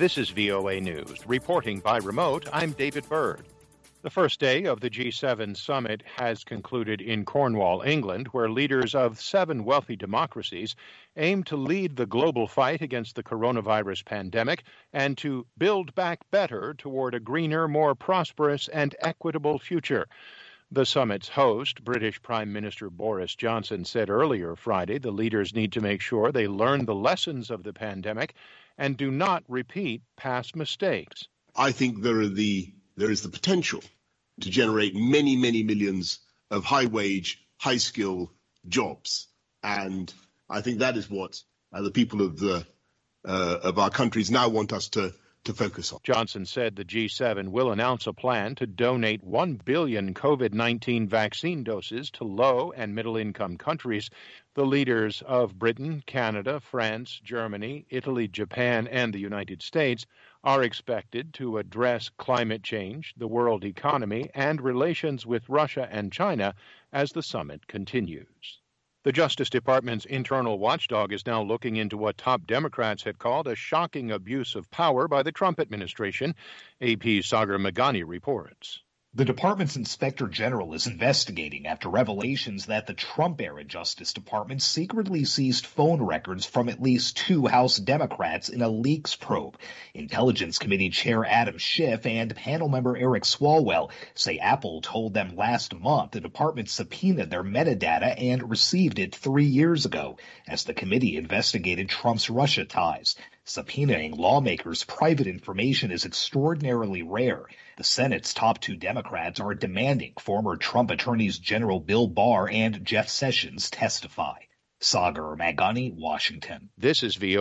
This is VOA News. Reporting by remote, I'm David Byrd. The first day of the G7 summit has concluded in Cornwall, England, where leaders of 7 wealthy democracies aim to lead the global fight against the coronavirus pandemic and to build back better toward a greener, more prosperous, and equitable future. The summit's host, British Prime Minister Boris Johnson, said earlier Friday the leaders need to make sure they learn the lessons of the pandemic and do not repeat past mistakes. I think there is the potential to generate many, many millions of high-wage, high-skill jobs. And I think that is what the people of our countries now want us to focus on. Johnson said the G7 will announce a plan to donate 1 billion COVID-19 vaccine doses to low and middle-income countries. The leaders of Britain, Canada, France, Germany, Italy, Japan, and the United States are expected to address climate change, the world economy, and relations with Russia and China as the summit continues. The Justice Department's internal watchdog is now looking into what top Democrats have called a shocking abuse of power by the Trump administration. AP's Sagar Meghani reports. The department's inspector general is investigating after revelations that the Trump-era Justice Department secretly seized phone records from at least 2 House Democrats in a leaks probe. Intelligence Committee Chair Adam Schiff and panel member Eric Swalwell say Apple told them last month the department subpoenaed their metadata and received it 3 years ago as the committee investigated Trump's Russia ties. Subpoenaing lawmakers' private information is extraordinarily rare. The Senate's top 2 Democrats are demanding former Trump attorneys General Bill Barr and Jeff Sessions testify. Sagar Meghani, Washington. This is VOA.